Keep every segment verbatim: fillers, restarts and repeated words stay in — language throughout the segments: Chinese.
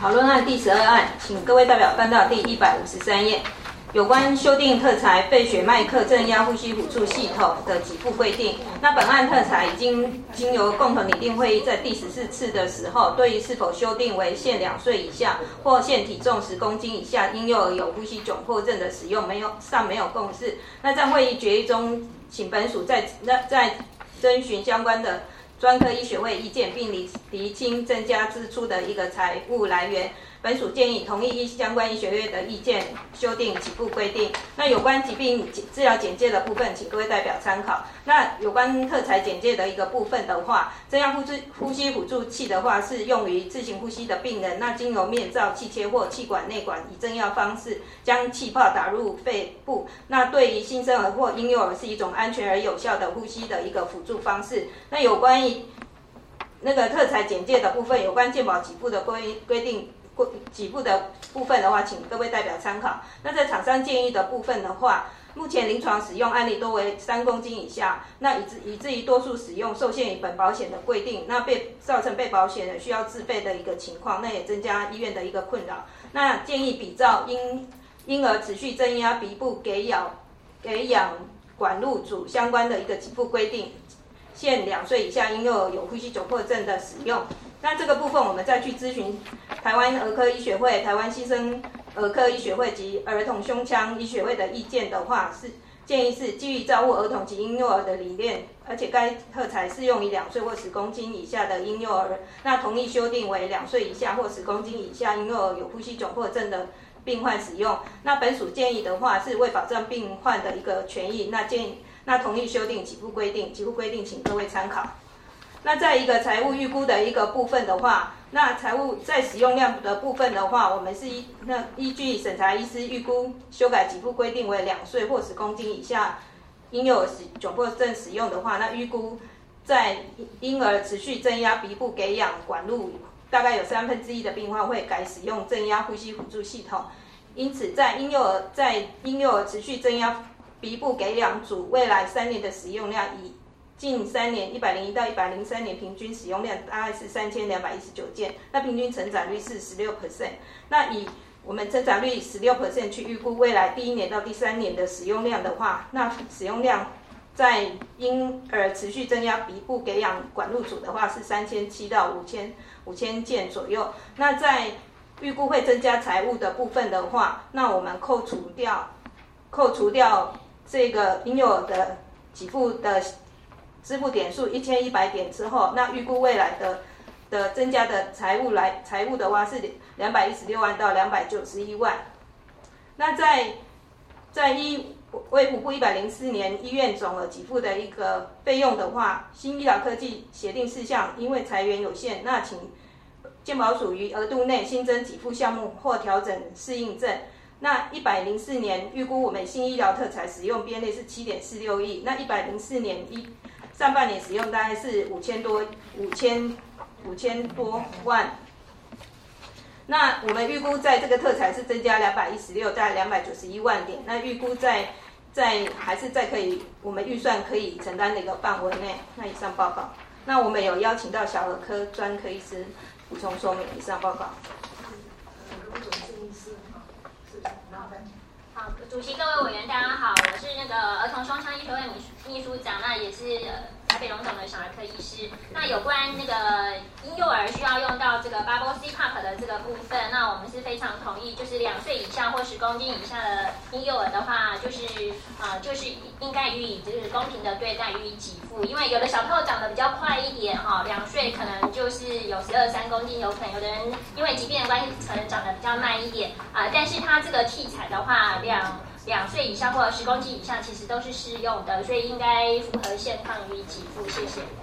讨论案第十二案，请各位代表翻到第一百五十三页，有关修订特材肺血脉克正压呼吸辅助系统的给付规定。那本案特材已经经由共同拟定会议在第十四次的时候，对于是否修订为限两岁以下或限体重十公斤以下婴幼儿有呼吸窘迫症的使用，没有尚没有共识。那在会议决议中，请本署在在征询相关的专科医学会意见，并厘厘清增加支出的一个财务来源。本署建议同意相关医学会的意见，修订给付规定。那有关疾病治疗简介的部分，请各位代表参考。那有关特材简介的一个部分的话，正压呼吸呼吸辅助器的话，是用于自行呼吸的病人。那经由面罩、气切或气管内管以正压方式将气泡打入肺部。那对于新生儿或婴幼儿是一种安全而有效的呼吸的一个辅助方式。那有关于那个特材简介的部分，有关健保给付的规规定。给付的部分的话，请各位代表参考。那在厂商建议的部分的话，目前临床使用案例多为三公斤以下，那以至以至于多数使用受限于本保险的规定，那被造成被保险人需要自费的一个情况，那也增加医院的一个困扰。那建议比照婴婴儿持续增压鼻部给氧给氧管路组相关的一个给付规定，限两岁以下婴幼儿有呼吸窘迫症的使用。那这个部分我们再去咨询台湾儿科医学会、台湾新生儿科医学会及儿童胸腔医学会的意见的话，是建议是基于照顾儿童及婴幼儿的理念，而且该特材适用于两岁或十公斤以下的婴幼儿，那同意修订为两岁以下或十公斤以下婴幼儿有呼吸窘迫症的病患使用。那本署建议的话是为保障病患的一个权益，那建议那同意修订给付规定，给付规定请各位参考。那在一个财务预估的一个部分的话，那财务在使用量的部分的话，我们是依那依据审查医师预估修改给付规定为两岁或十公斤以下婴幼儿窘迫症使用的话，那预估在婴儿持续增压鼻部给氧管路，大概有三分之一的病患会改使用正压呼吸辅助系统。因此，在婴幼儿在婴幼儿持续增压鼻部给氧组未来三年的使用量以近三年一百零一到一百零三年平均使用量大概是三千两百一十九件，那平均成长率是 百分之十六。那以我们成长率 百分之十六 去预估未来第一年到第三年的使用量的话，那使用量在婴儿持续增压鼻部给氧管路组的话是三千七到五千件左右。那在预估会增加财务的部分的话，那我们扣除掉扣除掉这个婴幼儿的给付的支付点数一千一百点之后，那预估未来的的增加的财务来财务的话是两百一十六万到两百九十一万。那在在医卫福部一百零四年医院总额给付的一个费用的话，新医疗科技协定事项因为财源有限，那请健保署于额度内新增给付项目或调整适应症。那一百零四年预估我们新医疗特材使用编列是 七点四六亿，那一百零四年一上半年使用大概是五千多五千五千多万。那我们预估在这个特材是增加两百一十六，在两百九十一万点。那预估在在还是在可以我们预算可以承担的一个范围内。那以上报告。那我们有邀请到小儿科专科医师补充说明。以上报告。 好，主席、各位委员，大家好，我是那个儿童胸腔医学会秘秘书长，那也是呃台北荣总的小儿科医师。那有关那个婴幼儿需要用到这个 Bubble C P A P 的这个部分，那我们是非常同意，就是两岁以下或十公斤以下的婴幼儿的话，就是呃就是应该予以就是公平的对待，予以给付。因为有的小朋友长得比较快一点哈，两岁可能就是有十二三公斤，有可能有的人因为疾病的关系，可能长得比较慢一点啊、呃，但是他这个器材的话，两两岁以下或者十公斤以下，其实都是适用的，所以应该符合现况予以给付。谢谢。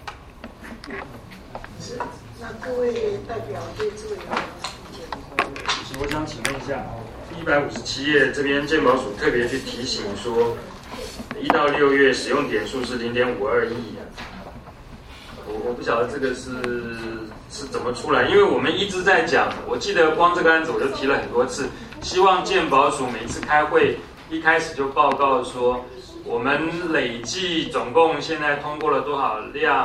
是，那各位代表对这个有什么意见？ 我想请问一下，一百五十七页这边健保署特别去提醒说，一到六月使用点数是零点五二亿，我我不晓得这个是是怎么出来，因为我们一直在讲，我记得光这个案子我就提了很多次，希望健保署每次开会一开始就报告说，我们累计总共现在通过了多少量，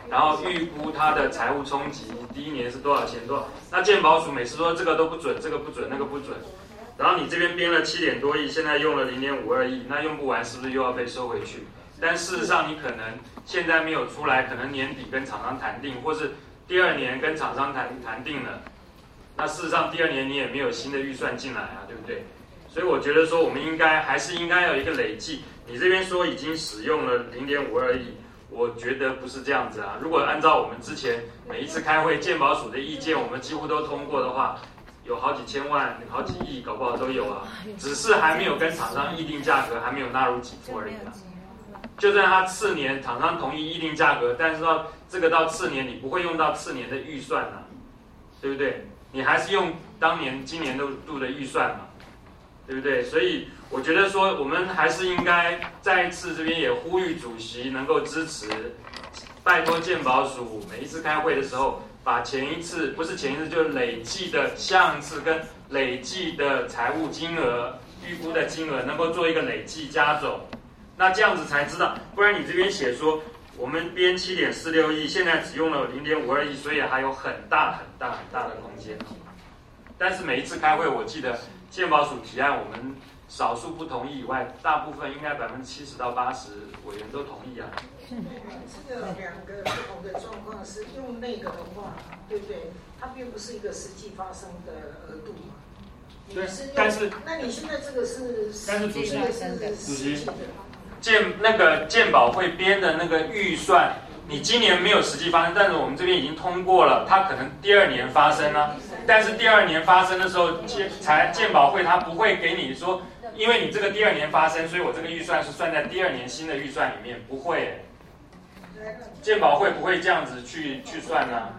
然后预估它的财务冲击，第一年是多少钱多少。那健保署每次说这个都不准，这个不准，那个不准。然后你这边编了七点多亿，现在用了零点五二亿，那用不完是不是又要被收回去？但事实上你可能现在没有出来，可能年底跟厂商谈定，或是第二年跟厂商谈谈定了。那事实上第二年你也没有新的预算进来啊，对不对？所以我觉得说我们应该还是应该有一个累计。你这边说已经使用了零点五二亿，我觉得不是这样子啊。如果按照我们之前每一次开会健保署的意见，我们几乎都通过的话，有好几千万、好几亿，搞不好都有啊。只是还没有跟厂商议定价格，还没有纳入给付而已啊。就算他次年厂商同意议定价格，但是到这个到次年你不会用到次年的预算啊，对不对？你还是用当年今年度的预算嘛，对不对？所以我觉得说我们还是应该再一次这边也呼吁主席能够支持，拜托健保署每一次开会的时候，把前一次不是前一次就是累计的项次跟累计的财务金额、预估的金额能够做一个累计加总，那这样子才知道，不然你这边写说我们编七点四六亿，现在只用了零点五二亿，所以还有很大很大很大的空间。但是每一次开会，我记得健保署提案，我们少数不同意以外，大部分应该百分之七十到八十委员都同意啊。 这个两个不同的状况是用那个的话，对不对？它并不是一个实际发生的额度嘛。 对，但是那你现在这个是， 但是主席， 主席， 健那个健保会编的那个预算，你今年没有实际发生，但是我们这边已经通过了，它可能第二年发生啊。但是第二年发生的时候，健财健保会它不会给你说，因为你这个第二年发生，所以我这个预算是算在第二年新的预算里面，不会。健保会不会这样子去去算呢？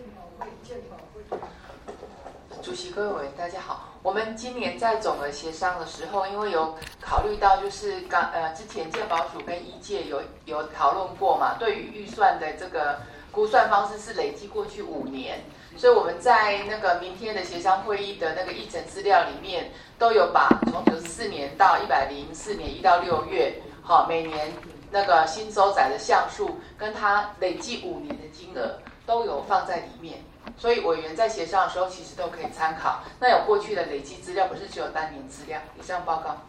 主席、各位委员，大家好。我们今年在总额协商的时候，因为有考虑到就是刚呃之前健保署跟医界有有讨论过嘛，对于预算的这个估算方式是累计过去五年，所以我们在那个明天的协商会议的那个议程资料里面，都有把从九十四年到一百零四年一到六月，好每年那个新收载的项数跟它累计五年的金额都有放在里面。所以委员在协商的时候，其实都可以参考。那有过去的累计资料，不是只有单年资料。以上报告。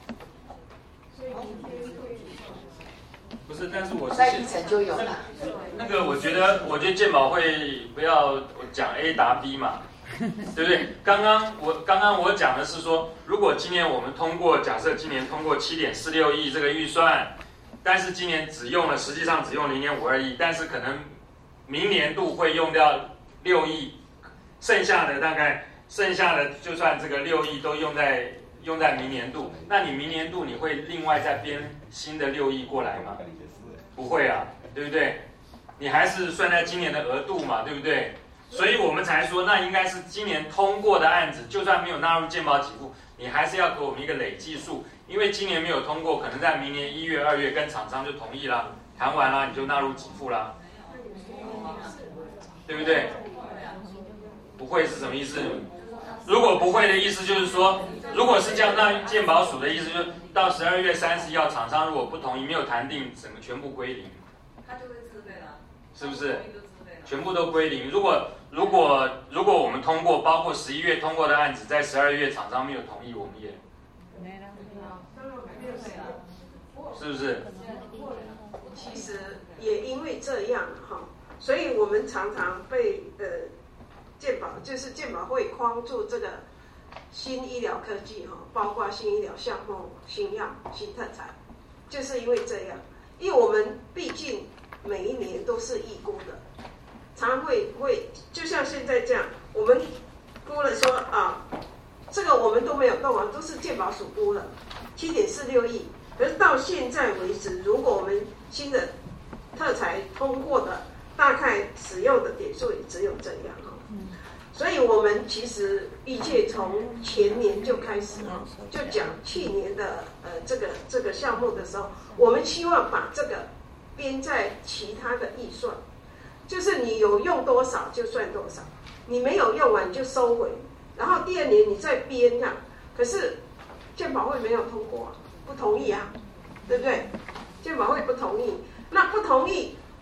不是，但是我是在议程就有了。 那个，我觉得，我觉得健保会不要讲 A 答 B 嘛，对不对？刚刚我刚刚我讲的是说，如果今年我们通过，假设今年通过七点四六亿这个预算，但是今年只用了，实际上只用零点五二亿，但是可能明年度会用掉六亿，剩下的大概剩下的就算这个六亿都用在用在明年度，那你明年度你会另外再编新的六亿过来吗？不会啊，对不对？你还是算在今年的额度嘛，对不对？所以我们才说，那应该是今年通过的案子，就算没有纳入健保给付，你还是要给我们一个累计数，因为今年没有通过，可能在明年一月、二月跟厂商就同意啦，谈完啦，你就纳入给付啦，对不对？不会是什么意思？如果不会的意思就是说，如果是这样，那健保署的意思就是到十二月三十一号，厂商如果不同意，没有谈定，整个全部归零， 他就会自费了， 是不是？全部都归零。如果如果如果我们通过，包括十一月通过的案子，在十二月厂商没有同意，我们也是不是？ 其实也因为这样哈，所以我们常常被呃。健保就是健保会框住这个新医疗科技哈，包括新医疗项目、新药、新特产，就是因为这样，因为我们毕竟每一年都是预估的，常会会就像现在这样，我们估了说啊，这个我们都没有动啊，都是健保署估了七点四六亿，可是到现在为止，如果我们新的特材通过的，大概使用的点数也只有这样哈。所以我们其实医界从前年就开始啊，就讲去年的呃这个这个项目的时候，我们希望把这个编在其他的预算，就是你有用多少就算多少，你没有用完就收回，然后第二年你再编啊。可是健保会没有通过啊，不同意啊，对不对？健保会不同意，那不同意，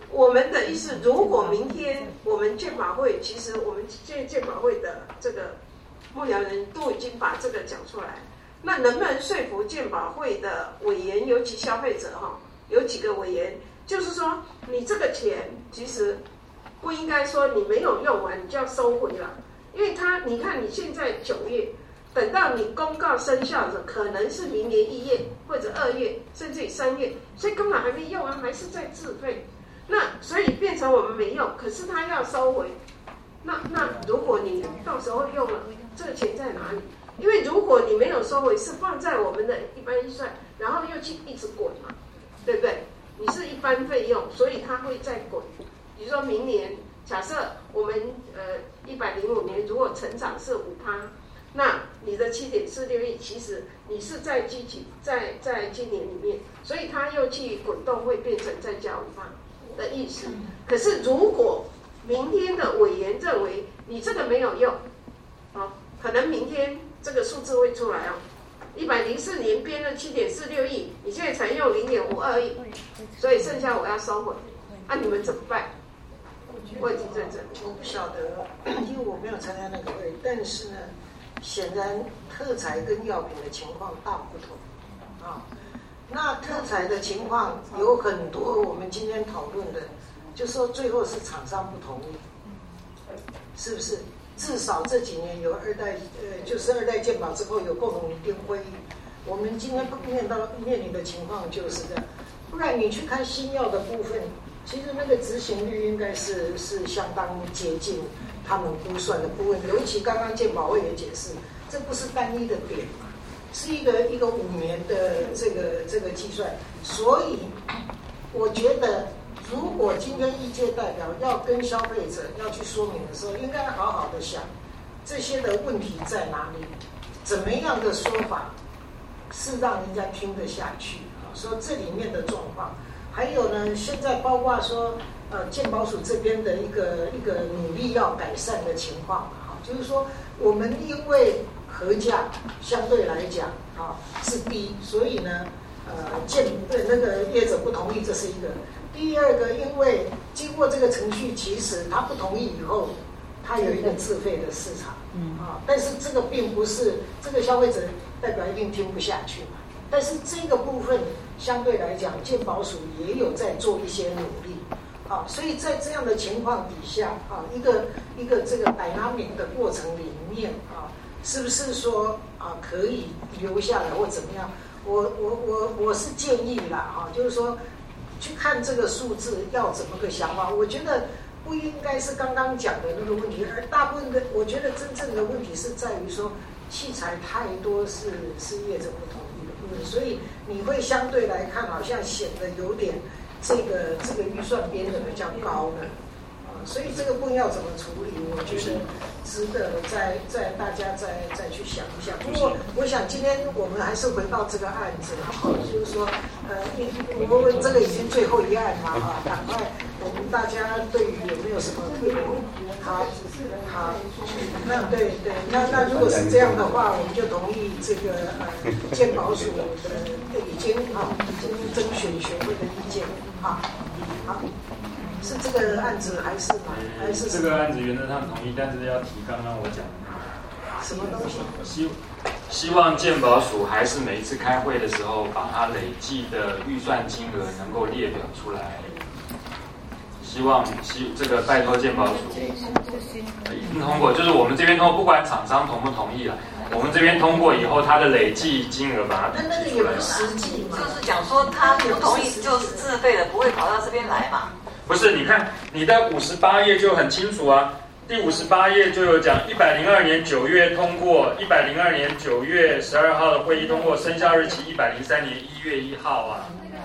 我们的意思，如果明天我们健保会，其实我们现在健保会的这个幕僚人都已经把这个讲出来，那能不能说服健保会的委员，尤其消费者哈，有几个委员，就是说你这个钱其实不应该说你没有用完你就要收回了，因为他你看你现在九月。等到你公告生效的时候，可能是明年一月或者二月，甚至于三月，所以根本还没用完，还是在自费。那所以变成我们没用，可是他要收回。那那如果你到时候用了，这个钱在哪里？因为如果你没有收回，是放在我们的一般预算，然后又去一直滚嘛，对不对？你是一般费用，所以它会再滚。比如说明年，假设我们呃一百零五年如果成长是五趴。那你的七点四六亿，其实你是在积极在在今年里面，所以它又去滚动，会变成再加五趴的意思。可是如果明天的委员认为你这个没有用，哦，可能明天这个数字会出来哦。一百零四年编了七点四六亿，你现在才用零点五二亿，所以剩下我要收回，啊，你们怎么办？问题在这里。 我不晓得，因为我没有参加那个会，但是呢。显然，特材跟药品的情况大不同啊。那特材的情况有很多，我们今天讨论的，就说最后是厂商不同意，是不是？至少这几年有二代，呃，就是二代健保之后有共同一定会议。我们今天面到面临的情况就是这样，不然你去看新药的部分，其实那个执行率应该是是相当接近。他们估算的部分，尤其刚刚健保会也解释，这不是单一的点嘛，是一个一个五年的这个这个计算。所以，我觉得如果今天医界代表要跟消费者要去说明的时候，应该好好的想这些的问题在哪里，怎么样的说法是让人家听得下去啊？说这里面的状况，还有呢，现在包括说。呃，健保署这边的一个一个努力要改善的情况啊，就是说我们因为核价相对来讲啊是低，所以呢，呃，健对那个业者不同意，这是一个。第二个，因为经过这个程序，其实他不同意以后，他有一个自费的市场，嗯啊，但是这个并不是这个消费者代表一定听不下去嘛，但是这个部分相对来讲，健保署也有在做一些努力。啊，所以在这样的情况底下啊，一个一个这个 dynamic 的过程里面啊，是不是说啊可以留下来或怎么样？我我我我是建议啦哈、啊，就是说去看这个数字要怎么个想法。我觉得不应该是刚刚讲的那个问题，而大部分的我觉得真正的问题是在于说器材太多是是业者不同意的部分，所以你会相对来看好像显得有点。这个这个预算编的比较高的，啊，所以这个部分要怎么处理，我觉得值得再再大家再再去想一想。不过，我想今天我们还是回到这个案子，哈，就是说，呃，我们这个已经最后一案嘛，哈，赶快，我们大家对于有没有什么特别？好，好，那对对，那那如果是这样的话，我们就同意这个呃健保署的已经啊已经征询学会的意见。好，好，是这个案子还是哪？还是这个案子原则上同意，但是要提刚刚我讲的什么东西？ 希希望健保署还是每一次开会的时候，把它累计的预算金额能够列表出来。希望希这个拜托健保署已经通过，就是我们这边通过，不管厂商同不同意了，我们这边通过以后，它的累计金额把它提出来。 实际嘛， 就是讲说他不同意就是自费的，不会跑到这边来嘛。 不是，你看你的五十八页就很清楚啊，第五十八页就有讲，一百零二年九月通过，一百零二年九月十二号的会议通过，生效日期一百零三年一月一号啊。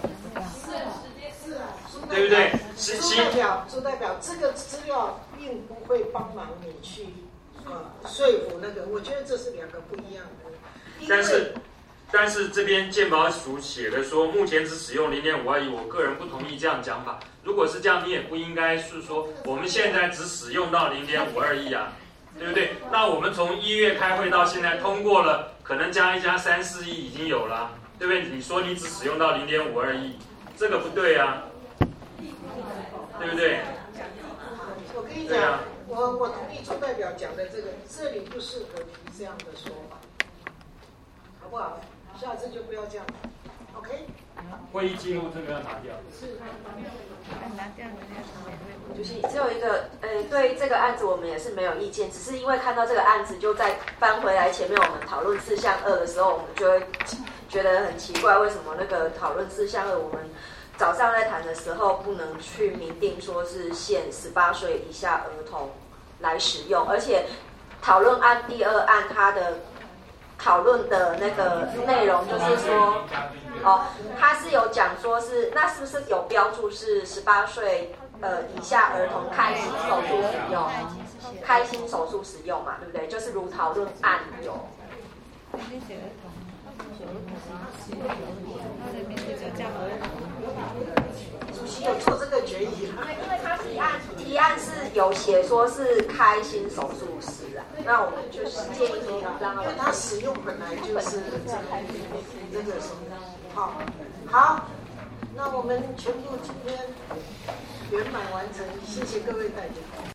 对不对？ 苏代表，苏代表，这个资料并不会帮忙你去呃说服那个，我觉得这是两个不一样的。 但是，但是这边健保署写的说，目前只使用零点五二亿，我个人不同意这样讲法。如果是这样，你也不应该是说我们现在只使用到零点五二亿啊，对不对？那我们从一月开会到现在通过了，可能加一加三四亿已经有了，对不对？你说你只使用到零点五二亿，这个不对啊。 对不对？ 我跟你讲，我我同意朱代表讲的这个，这里不适合提这样的说法，好不好？下次就不要这样 ，OK？ 会议记录这个要拿掉。 是， 拿掉的那个。 主席，只有一个，呃，对这个案子我们也是没有意见，只是因为看到这个案子就在翻回来前面我们讨论四项二的时候，我们就会觉得很奇怪，为什么那个讨论四项二我们早上在谈的时候不能去明定说是限十八岁以下儿童来使用，而且讨论案第二案它的讨论的那个内容就是说，哦，它是有讲说是那是不是有标注是十八岁呃以下儿童开心手术使用，开心手术使用嘛，对不对？就是如讨论案有。 主席有做这个决议吗？ 因为他提案提案是有写说是开心手术室啊，那我们就是建议说让因为它使用本来就是这个这个什么，好，好，那我们全部今天圆满完成，谢谢各位代表。